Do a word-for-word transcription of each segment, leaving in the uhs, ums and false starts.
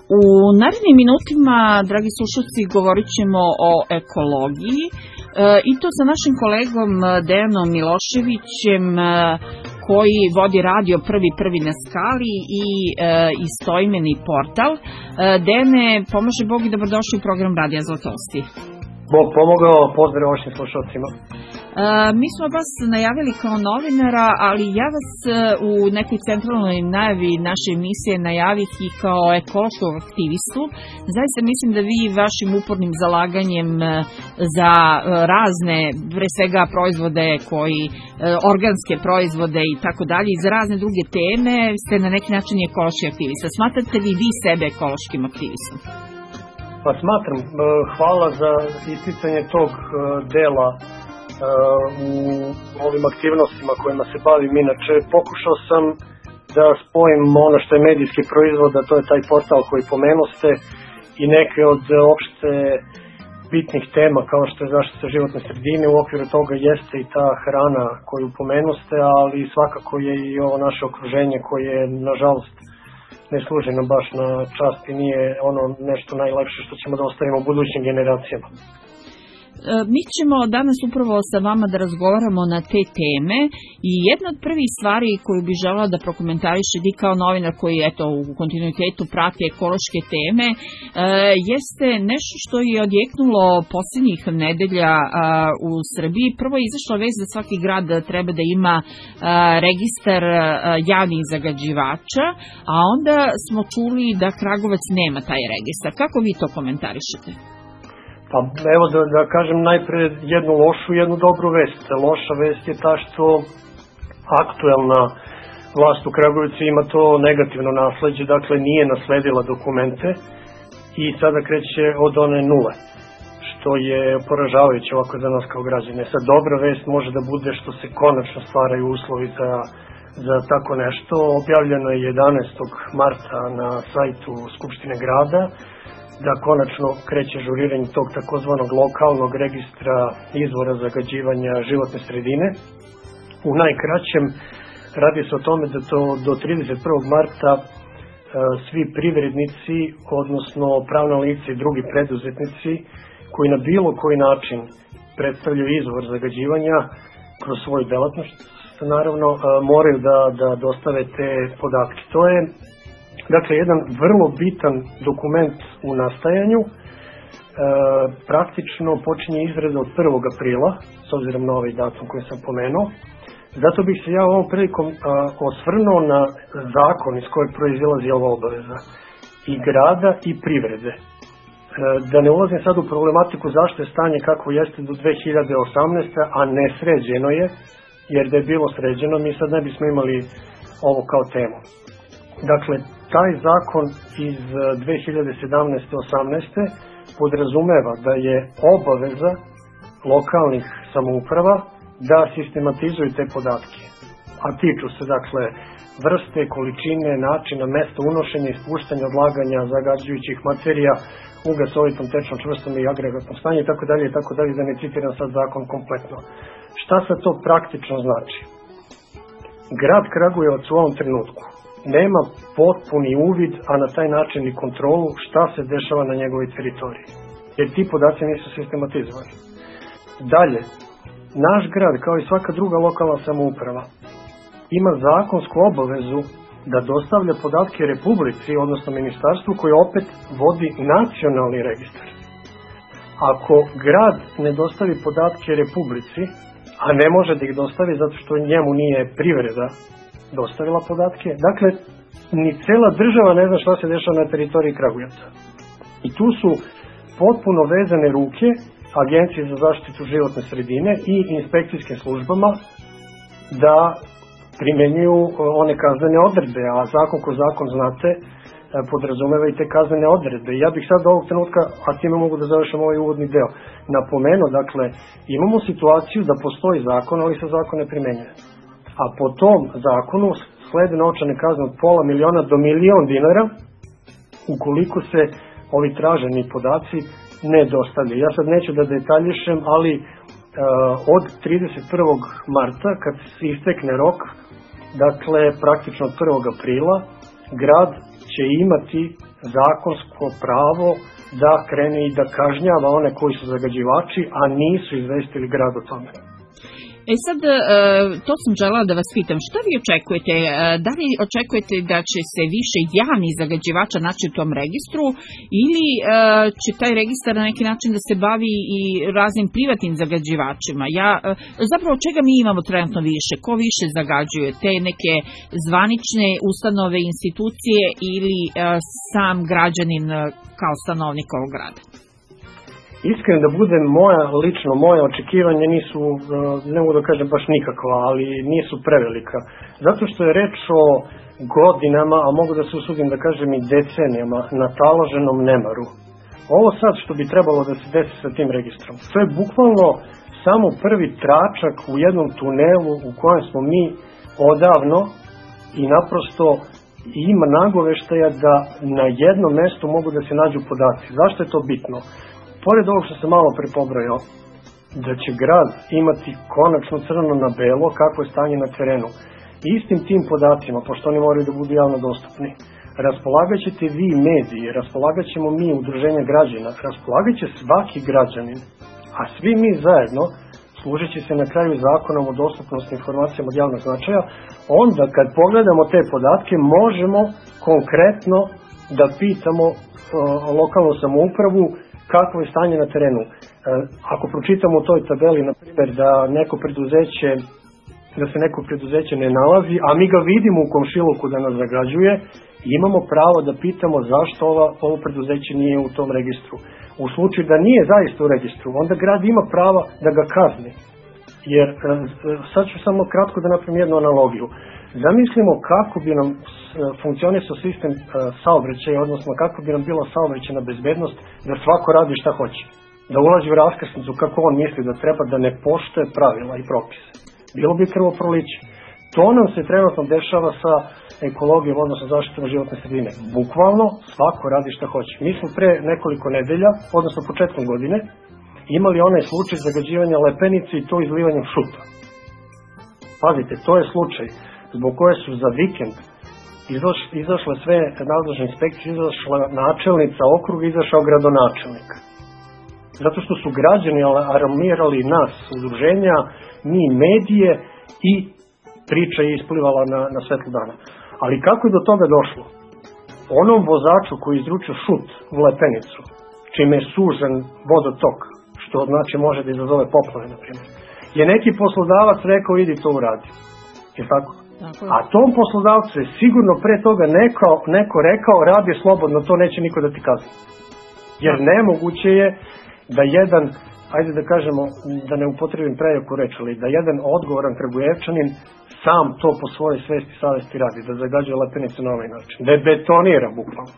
U narednim minutima, dragi slušalci, govorit ćemo o ekologiji e, i to sa našim kolegom Dejanom Miloševićem e, koji vodi radio Prvi prvi na skali i e, istoimeni portal. E, Dejane, pomaže Bog i dobrodošli u program Radija Zlatosti. Bog pomogao, pozdrav vašim slušalcima. E, mi smo vas najavili kao novinara, ali ja vas u nekoj centralnoj najavi naše emisije najavih i kao ekološkog aktivistu. Zaista mislim da vi vašim upornim zalaganjem za razne, pre svega proizvode koji, organske proizvode i tako dalje, i za razne druge teme ste na neki način ekološki aktivista. Smatrate li vi sebe ekološkim aktivistom? Pa smatram, hvala za isticanje tog dela u ovim aktivnostima kojima se bavim. Inače, pokušao sam da spojim ono što je medijski proizvod, a to je taj portal koji pomenuste, i neke od opšte bitnih tema kao što je zaštita životne sredine. U okviru toga jeste i ta hrana koju pomenuste, ali svakako je i ovo naše okruženje koje, nažalost, ne služi nam baš na čast i nije ono nešto najlepše što ćemo da ostavimo budućim generacijama. Mi ćemo danas upravo sa vama da razgovaramo na te teme i jedna od prvih stvari koju bi želela da prokomentarišete kao novinar koji eto u kontinuitetu prati ekološke teme jeste nešto što je odjeknulo posljednjih nedelja u Srbiji. Prvo je izašla vest da svaki grad treba da ima registar javnih zagađivača, a onda smo čuli da Kragujevac nema taj registar. Kako vi to komentarišete? Pa evo da, da kažem najpre jednu lošu i jednu dobru vest. Loša vest je ta što aktuelna vlast u Kragujevcu ima to negativno nasleđe, dakle nije nasledila dokumente i sada kreće od one nule, što je poražavajuće ovako za nas kao građane. Sad dobra vest može da bude što se konačno stvaraju uslovi za, za tako nešto. Objavljeno je jedanaestog marta na sajtu Skupštine grada da konačno kreće žuriranje tog takozvanog lokalnog registra izvora zagađivanja životne sredine. U najkraćem radi se o tome da to do trideset prvog marta e, svi privrednici, odnosno pravna lica i drugi preduzetnici koji na bilo koji način predstavljaju izvor zagađivanja kroz svoju delatnost, naravno e, moraju da, da dostave te podatke. To je dakle jedan vrlo bitan dokument u nastajanju. E, praktično počinje izrada od prvog aprila, s obzirom na ovaj datum koji sam pomenuo. Zato bih se ja ovom prilikom a, osvrnuo na zakon iz kojeg proizilazi ova obaveza i grada i privrede. E, da ne ulazim sad u problematiku zašto je stanje kako jeste do dve hiljade osamnaeste. a ne sređeno je, jer da je bilo sređeno mi sad ne bismo imali ovo kao temu. Dakle, taj zakon iz dve hiljade sedamnaeste osamnaeste. podrazumeva da je obaveza lokalnih samouprava da sistematizuju te podatke. A tiču se, dakle, vrste, količine, načina, mesta unošenja, ispuštanja, odlaganja zagađujućih materija u gasovitom, tečnom, čvrstom i agregatnom stanju i tako dalje i tako dalje, da ne citiram sad zakon kompletno. Šta sad to praktično znači? Grad Kragujevac u ovom trenutku nema potpuni uvid, a na taj način i kontrolu šta se dešava na njegovoj teritoriji. Jer ti podaci nisu sistematizovani. Dalje, naš grad, kao i svaka druga lokalna samouprava, ima zakonsku obavezu da dostavlja podatke Republici, odnosno ministarstvu, koje opet vodi nacionalni registar. Ako grad ne dostavi podatke Republici, a ne može da ih dostavi zato što njemu nije privreda dostavila podatke, dakle, ni cela država ne zna šta se dešava na teritoriji Kragujevca. I tu su potpuno vezane ruke Agencije za zaštitu životne sredine i inspekcijskim službama da primenjuju one kaznene odredbe, a zakon ko zakon, znate, podrazumeva i te kaznene odredbe. Ja bih sad do ovog trenutka, a time mogu da završam ovaj uvodni deo, napomenuo, dakle, imamo situaciju da postoji zakon, ali se zakon ne primenjuje. A po tom zakonu slede novčane kazne od pola miliona do milion dinara ukoliko se ovi traženi podaci ne dostavljaju. Ja sad neću da detaljišem, ali uh, od trideset prvog marta, kad se istekne rok, dakle praktično od prvog aprila, grad će imati zakonsko pravo da krene i da kažnjava one koji su zagađivači, a nisu izvestili grad o tome. E sad, to sam želela da vas pitam, šta vi očekujete? Da li očekujete da će se više javnih zagađivača naći u tom registru ili će taj registar na neki način da se bavi i raznim privatnim zagađivačima? Ja, zapravo čega mi imamo trenutno više? Ko više zagađuje? Te neke zvanične ustanove, institucije ili sam građanin kao stanovnik ovog grada? Iskreno da budem, moja, lično moje očekivanje nisu, ne mogu da kažem baš nikakva, ali nisu prevelika. Zato što je reč o godinama, a mogu da se usudim da kažem i decenijama, nataloženom nemaru. Ovo sad što bi trebalo da se desi sa tim registrom, to je bukvalno samo prvi tračak u jednom tunelu u kojem smo mi odavno i naprosto ima nagoveštaja da na jednom mestu mogu da se nađu podaci. Zašto je to bitno? Pored ovog što sam malo prepobrojao, da će grad imati konačno crno na belo kako je stanje na terenu. Istim tim podacima, pošto oni moraju da budu javno dostupni, raspolagat ćete vi mediji, raspolagat ćemo mi udruženja građana, raspolagat će svaki građanin, a svi mi zajedno, služit će se na kraju zakonom o dostupnosti informacijama od javnog značaja, onda kad pogledamo te podatke možemo konkretno da pitamo uh, lokalnu samoupravu kakvo je stanje na terenu. Ako pročitamo u toj tabeli, na primjer, da neko preduzeće, da se neko preduzeće ne nalazi, a mi ga vidimo u komšiluku da nas zagađuje, imamo pravo da pitamo zašto ova, ovo preduzeće nije u tom registru. U slučaju da nije zaista u registru, onda grad ima prava da ga kazni. Jer, sad ću samo kratko da napravim jednu analogiju. Zamislimo kako bi nam funkcionisao sistem saobraćaja, odnosno kako bi nam bila saobraćajna bezbednost da svako radi šta hoće. Da ulazi u raskrsnicu kako on misli da treba, da ne poštuje pravila i propise. Bilo bi krvoproliće. To nam se trenutno dešava sa ekologijom, odnosno zaštitom životne sredine. Bukvalno svako radi šta hoće. Mi smo pre nekoliko nedelja, odnosno početkom godine, imali onaj slučaj zagađivanja lepenice i to izlivanjem šuta. Pazite, to je slučaj zbog koje su za vikend izašle sve nadležne inspekcije, izašla načelnica okruga, izašao gradonačelnik. Zato što su građani alarmirali nas, udruženja, mi medije i priča je isplivala na, na svetlo dana. Ali kako je do toga došlo? Onom vozaču koji izručio šut u lepenicu, čime je sužen vodotok, što znači može da izazove poplave, na primjer, je neki poslodavac rekao idi to uradi. Je tako? A tom poslodavcu je sigurno pre toga neko, neko rekao radi slobodno, to neće niko da ti kazni. Jer nemoguće je da jedan, ajde da kažemo, da ne upotrebim prejaku reč, ali da jedan odgovoran Kragujevčanin sam to po svojoj svesti i savesti radi, da zagađuje lepenicu na ovaj način, da je betonira bukvalno.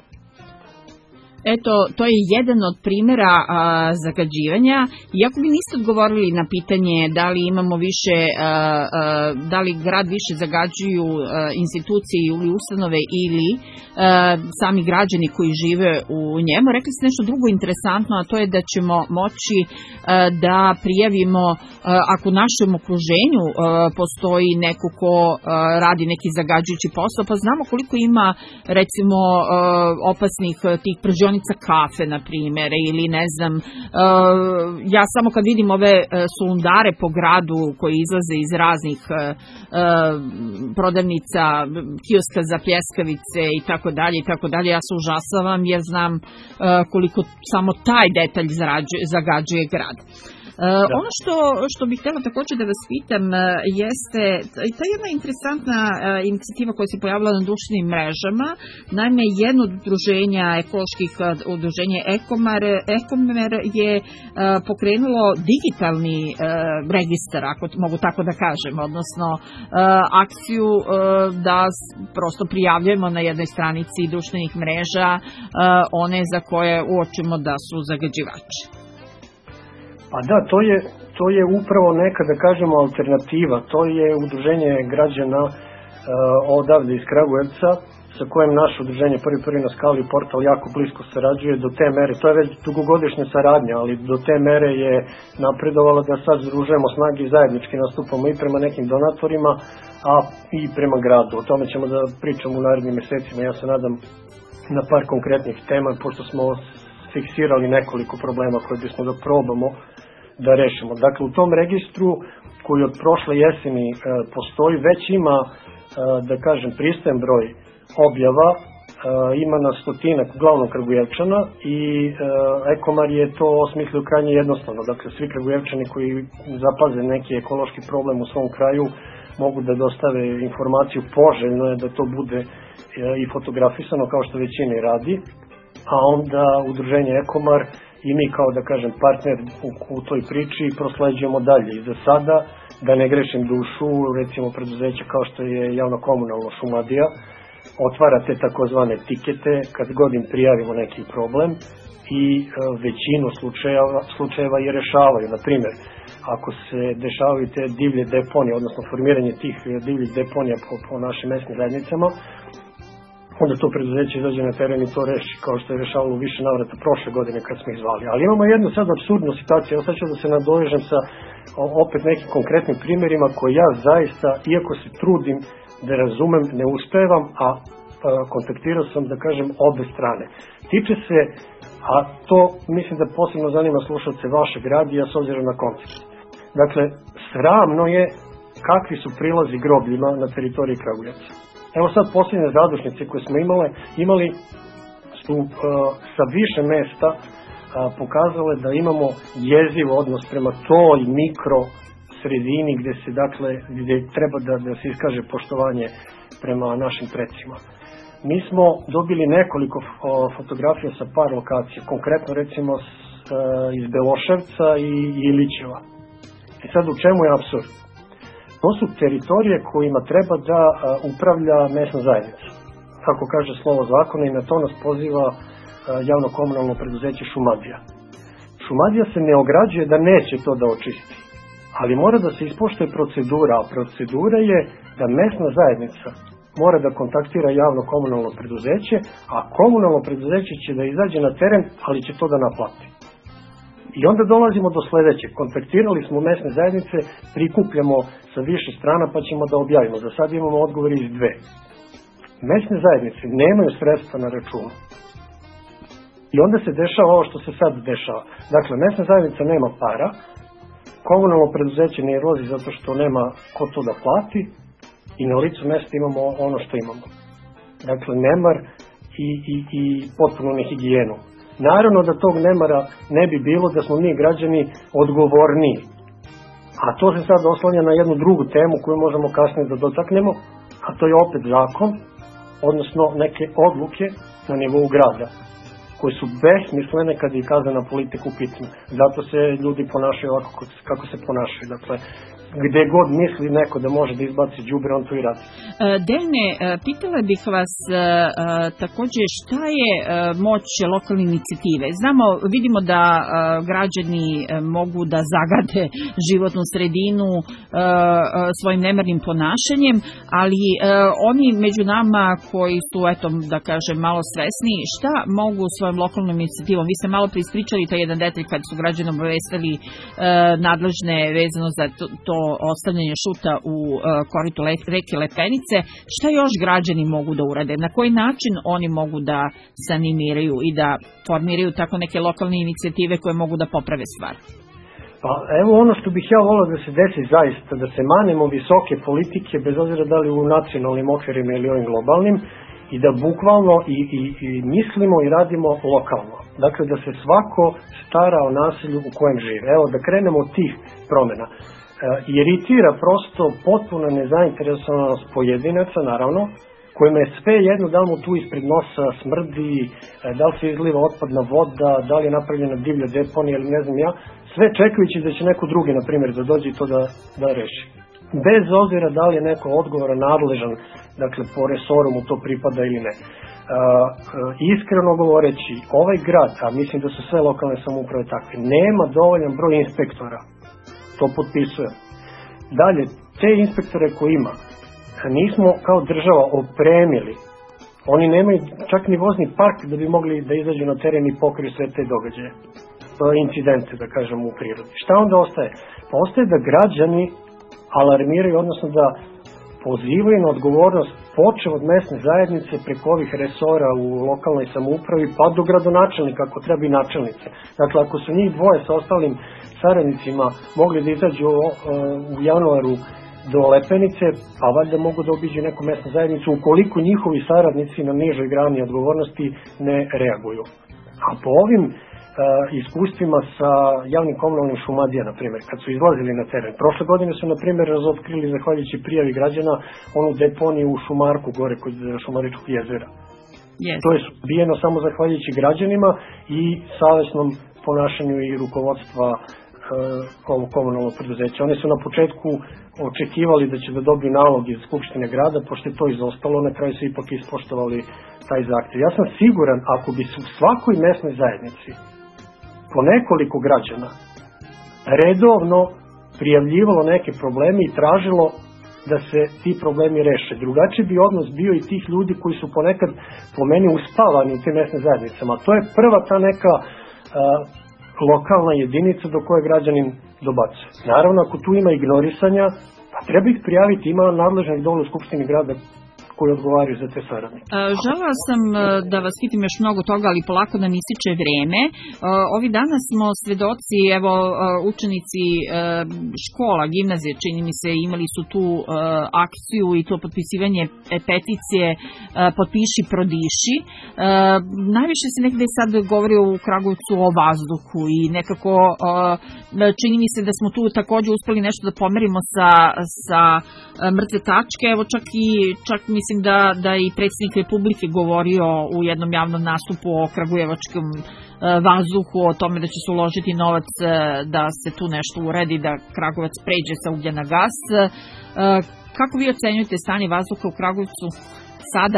Eto, to je jedan od primjera a, zagađivanja. Iako bi niste odgovorili na pitanje da li imamo više, a, a, da li grad više zagađuju a, institucije ili ustanove ili a, sami građani koji žive u njemu, rekli ste nešto drugo interesantno, a to je da ćemo moći a, da prijavimo a, ako u našem okruženju a, postoji neko ko a, radi neki zagađujući posao, pa znamo koliko ima recimo a, opasnih tih pržionica kafe, na primjer, ili ne znam, uh, ja samo kad vidim ove uh, sulundare po gradu koji izlaze iz raznih uh, prodavnica, kioska za pljeskavice i tako dalje i tako dalje, ja se užasavam jer znam uh, koliko samo taj detalj zarađuje, zagađuje grad. Uh, ono što, što bih htjela također da vas pitam uh, jeste ta jedna interesantna uh, inicijativa koja se pojavila na društvenim mrežama. Naime, jedno od udruženja ekoloških uh, udruženje Ekomar, Ekomer je uh, pokrenulo digitalni uh, registar, ako mogu tako da kažem, odnosno uh, akciju uh, da prosto prijavljujemo na jednoj stranici društvenih mreža uh, one za koje uočimo da su zagađivači. Pa da, to je, to je upravo neka, da kažemo, alternativa. To je udruženje građana uh, odavde iz Kragujevca, sa kojim naše udruženje Prvi prvi na skali portal jako blisko sarađuje do te mere. To je već dugogodišnja saradnja, ali do te mere je napredovala da sad združujemo snage i zajednički nastupamo i prema nekim donatorima, a i prema gradu. O tome ćemo da pričamo u narednim mesecima. Ja se nadam na par konkretnih tema, pošto smo fiksirali nekoliko problema koje bismo da probamo da rešimo. Dakle, u tom registru koji od prošle jeseni e, postoji, već ima, e, da kažem, pristojan broj objava, e, ima na stotinak uglavnom Kragujevčana i e, Ekomar je to osmislio krajnje jednostavno. Dakle, svi Kragujevčani koji zapaze neki ekološki problem u svom kraju mogu da dostave informaciju, poželjno je da to bude e, i fotografisano kao što većina i radi, a onda udruženje Ekomar i mi kao, da kažem, partner u, u toj priči prosleđujemo dalje. I za sada, da ne grešim dušu, recimo preduzeće kao što je javno-komunalno Šumadija otvara te takozvane tikete kad god im prijavimo neki problem i e, većinu slučajeva, slučajeva je rešavaju. Na primjer, ako se dešavaju te divlje deponije, odnosno formiranje tih divljih deponija po, po našim mesnim zajednicama, onda to preduzeće izađe na teren i to reši, kao što je rešavalo više navrata prošle godine kad smo ih zvali. Ali imamo jednu sad apsurdnu situaciju, ja sad ću da se nadovežem sa opet nekim konkretnim primjerima koje ja zaista, iako se trudim da razumem, ne uspevam, a, a kontaktirao sam, da kažem, obe strane. Tiče se, a to mislim da posebno zanima slušalce vašeg radija s obzirom na koncept. Dakle, sramno je kakvi su prilazi grobljima na teritoriji Kragujevca. Evo sad posljednje zadušnice koje smo imale, imali su uh, sa više mesta uh, pokazale da imamo jeziv odnos prema toj mikro sredini gdje se, dakle, gdje treba da, da se iskaže poštovanje prema našim precima. Mi smo dobili nekoliko uh, fotografija sa par lokacija, konkretno recimo s, uh, iz Beloševca i Ilićeva. I sad u čemu je apsurd? To su teritorije kojima treba da a, upravlja mesna zajednica. Kako kaže slovo zakona i na to nas poziva a, javno-komunalno preduzeće Šumadija. Šumadija se ne ograđuje da neće to da očisti, ali mora da se ispoštuje procedura, a procedura je da mesna zajednica mora da kontaktira javno-komunalno preduzeće, a komunalno preduzeće će da izađe na teren, ali će to da naplati. I onda dolazimo do sljedećeg. Kontaktirali smo mesne zajednice, prikupljamo sa više strana pa ćemo da objavimo. Za sad imamo odgovori iz dve. Mesne zajednice nemaju sredstva na računu. I onda se dešava ovo što se sad dešava. Dakle, mesna zajednica nema para, komunalno preduzeće ne izlazi zato što nema ko to da plati i na licu mesta imamo ono što imamo. Dakle, nemar i, i, i potpuno nehigijenu. Naravno da tog nemara ne bi bilo da smo mi građani odgovorniji. A to se sad oslanja na jednu drugu temu koju možemo kasnije da dotaknemo, a to je opet zakon, odnosno neke odluke na nivou grada, koje su besmislene kad je kaznena politika u pitanju. Zato se ljudi ponašaju ovako kako se ponašaju. Dakle, gde god misli neko da može da izbaci đubre, on to i radi. Dejane, pitala bih vas također šta je moć lokalne inicijative. Znamo, vidimo da građani mogu da zagade životnu sredinu svojim nemarnim ponašanjem, ali oni među nama koji su, eto, da kažem, malo svesni, šta mogu svojom lokalnom inicijativom? Vi ste malo prispričali taj jedan detalj kad su građani obavestili nadležne vezano za to, to ostavljanje šuta u uh, koritu le, reke Lepenice. Šta još građani mogu da urade? Na koji način oni mogu da se animiraju i da formiraju tako neke lokalne inicijative koje mogu da poprave stvar? Pa evo ono što bih ja volio da se desi zaista, da se manemo visoke politike, bez obzira da li u nacionalnim okvirima ili ovim globalnim, i da bukvalno i, i, i mislimo i radimo lokalno. Dakle, da se svako stara o naselju u kojem žive. Evo, da krenemo od tih promjena. E, iritira prosto potpuno nezainteresovanost pojedinaca, naravno, kojima je sve jedno da li mu tu ispred nosa smrdi, e, da li se izliva otpadna voda, da li je napravljena divlja deponija ili ne znam ja, sve čekajući da će neko drugi, na primjer, da dođe i to da, da reši. Bez obzira da li je neko odgovoran, nadležan, dakle po resoru mu to pripada ili ne. Uh, iskreno govoreći, ovaj grad, a mislim da su sve lokalne samouprave takve, nema dovoljan broj inspektora. To potpisujem. Dalje, te inspektore koje ima, nismo kao država opremili. Oni nemaju čak ni vozni park da bi mogli da izađu na teren i pokriju sve te događaje. Incidente, da kažem, u prirodi. Šta onda ostaje? Pa ostaje da građani alarmiraju, odnosno da pozivaju na odgovornost počev od mesne zajednice preko ovih resora u lokalnoj samoupravi pa do gradonačelnika ako treba i načelnice. Dakle, ako su njih dvoje sa ostalim saradnicima mogli da izađu u januaru do Lepenice, pa valjda mogu da obiđu neku mesnu zajednicu ukoliko njihovi saradnici na nižoj grani odgovornosti ne reaguju. A po ovim Uh, iskustvima sa javnim komunalnim Šumadija, na primjer, kad su izlazili na teren. Prošle godine su, na primjer, razotkrili, zahvaljujući prijavi građana, onu deponiju u Šumarku, gore kod Šumaričkog jezera. Yes. To je suzbijeno samo zahvaljujući građanima i savesnom ponašanju i rukovodstva uh, ovog komunalnog preduzeća. Oni su na početku očekivali da će da dobiju nalog iz Skupštine grada, pošto je to izostalo, na kraju su ipak ispoštovali taj zahtev. Ja sam siguran, ako bi se u svakoj mesnoj zajednici po nekoliko građana redovno prijavljivalo neke probleme i tražilo da se ti problemi reše. Drugačiji bi odnos bio i tih ljudi koji su ponekad po meni uspavani u tim mesnim zajednicama. To je prva ta neka a, lokalna jedinica do koje građanin dobacuje. Naravno, ako tu ima ignorisanja, pa treba ih prijaviti, ima nadležnih dole u Skupštini grada koji odgovaraju za te saradnike. Želela sam da vas pitam još mnogo toga, ali polako nam ističe vreme. Ovi dana smo svedoci, evo, učenici škola, gimnazije, čini mi se, imali su tu akciju i to potpisivanje peticije Potpiši, prodiši. Najviše se nekde sad govori u Kragujevcu o vazduhu i nekako čini mi se da smo tu takođe uspeli nešto da pomerimo sa, sa mrtve tačke. Evo čak i čak mislim da, da i predsjednik Republike govorio u jednom javnom nastupu o kragujevačkom e, vazduhu, o tome da će se uložiti novac e, da se tu nešto uredi, da Kragujevac pređe sa uglja na gas. E, kako vi ocenjujete stanje vazduha u Kragujevcu sada?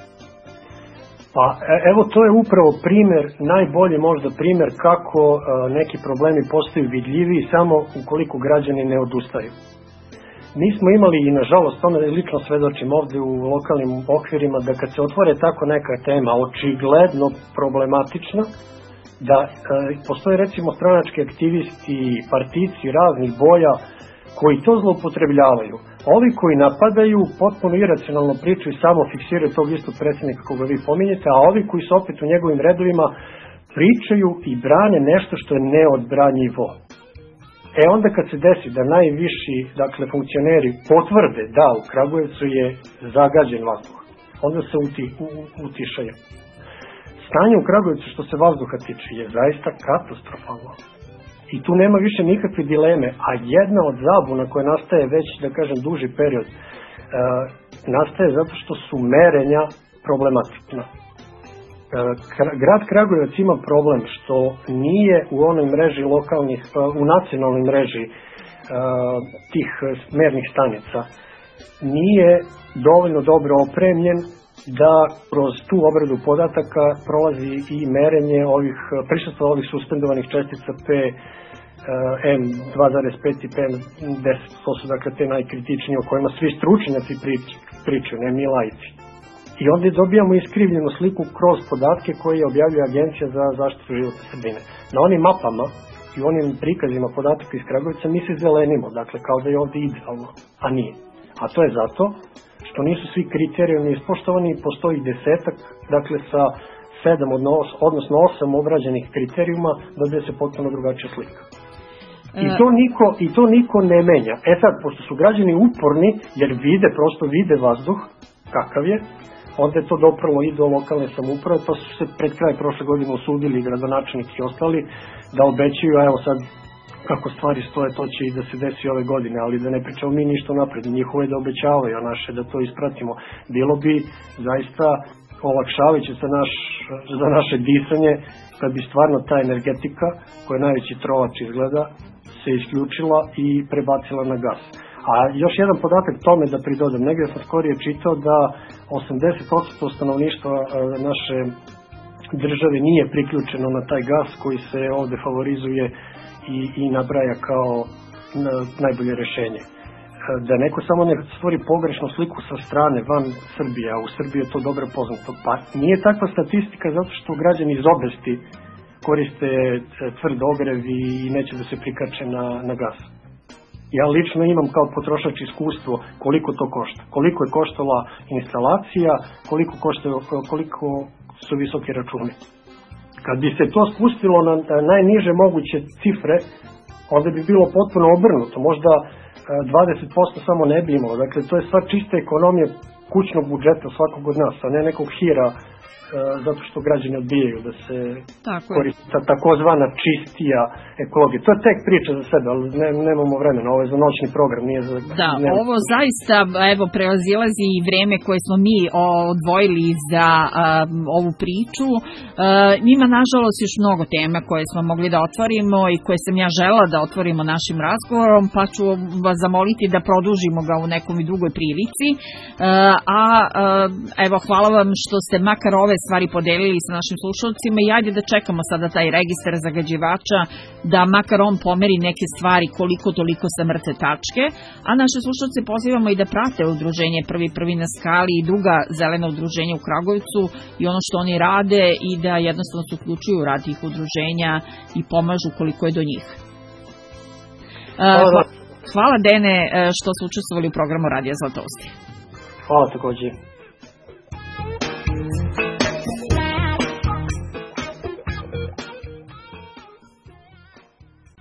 Pa evo, to je upravo primer, najbolji možda primer kako e, neki problemi postaju vidljiviji samo ukoliko građani ne odustaju. Mi smo imali i nažalost, tome lično svedočim ovde u lokalnim okvirima, da kad se otvore tako neka tema očigledno problematična, da e, postoje recimo stranački aktivisti, partici raznih boja koji to zloupotrebljavaju. Ovi koji napadaju potpuno iracionalno pričaju i samo fiksiraju tog istog predsjednika koga vi pominjete, a ovi koji su opet u njegovim redovima pričaju i brane nešto što je neodbranjivo. E onda kad se desi da najviši, dakle, funkcioneri potvrde da u Kragujevcu je zagađen vazduh, onda se uti, u, utišaju. Stanje u Kragujevcu što se vazduha tiče je zaista katastrofalno. I tu nema više nikakve dileme, a jedna od zabuna koja nastaje već, da kažem, duži period, e, nastaje zato što su merenja problematična. Grad Kragujevac ima problem što nije u onoj mreži lokalnih, u nacionalnoj mreži tih mernih stanica, nije dovoljno dobro opremljen da kroz tu obradu podataka prolazi i merenje ovih prisustva ovih suspendovanih čestica P M dva zarez pet i P M deset. To su dakle te najkritičnije o kojima svi stručnjaci pričaju, ne mi laici. I onda dobijamo iskrivljenu sliku kroz podatke koje objavljuje Agencija za zaštitu životne sredine. Na onim mapama i onim prikazima podataka iz Kragujevca mi se zelenimo, dakle kao da je ovde idealno, a nije. A to je zato što nisu svi kriterijumi ispoštovani, postoji desetak, dakle sa sedam, odnosno osam obrađenih kriterijuma, dobije se potpuno drugačija slika. I to, niko, I to niko ne menja. E sad, pošto su građani uporni, jer vide, prosto vide vazduh, kakav je, onda je to doprlo i do lokalne samouprave, pa su se pred kraj prošle godine osudili gradonačelnik i ostali da obećaju, a evo sad kako stvari stoje, to će i da se desi ove godine, ali da ne pričamo mi ništa napred, njihovo je da obećavaju, a naše da to ispratimo. Bilo bi zaista olakšavajuće za, naš, za naše disanje kad bi stvarno ta energetika, koja je najveći trovač izgleda, se isključila i prebacila na gas. A još jedan podatak tome da pridodam, negdje sam skorije čitao da osamdeset posto stanovništva naše države nije priključeno na taj gas koji se ovde favorizuje i, i nabraja kao najbolje rešenje. Da neko samo ne stvori pogrešnu sliku sa strane van Srbije, a u Srbiji je to dobro poznato. Pa nije takva statistika zato što građani iz obesti koriste tvrd ogrev i neće da se prikače na, na gas. Ja lično imam kao potrošač iskustvo koliko to košta. Koliko je koštala instalacija, koliko, košta, koliko su visoki računi. Kad bi se to spustilo na najniže moguće cifre, onda bi bilo potpuno obrnuto. Možda dvadeset posto samo ne bi imalo. Dakle, to je stvar čiste ekonomije kućnog budžeta svakog od nas, a ne nekog hira zato što građani odbijaju da se koristi ta takozvana čistija ekologija. To je tek priča za sebe, ali ne, nemamo vremena, ovo je za noćni program, nije za... Da, ne... ovo zaista, evo, prevazilazi i vreme koje smo mi odvojili za um, ovu priču. Uh, ima, nažalost, još mnogo tema koje smo mogli da otvorimo i koje sam ja žela da otvorimo našim razgovorom, pa ću vas zamoliti da produžimo ga u nekom i drugoj prilici. Uh, a, uh, evo, hvala vam što ste makar ove stvari podelili sa našim slušalcima i ajde da čekamo sada taj registar zagađivača, da makar on pomeri neke stvari koliko toliko sa mrtve tačke, a naše slušalce pozivamo i da prate udruženje Prvi prvi na skali i druga zelena udruženja u Kragujevcu i ono što oni rade i da jednostavno se uključuju u rad tih udruženja i pomažu koliko je do njih. Hvala, hvala Dene što ste učestvovali u programu Radija Zlatousti. Hvala takođe.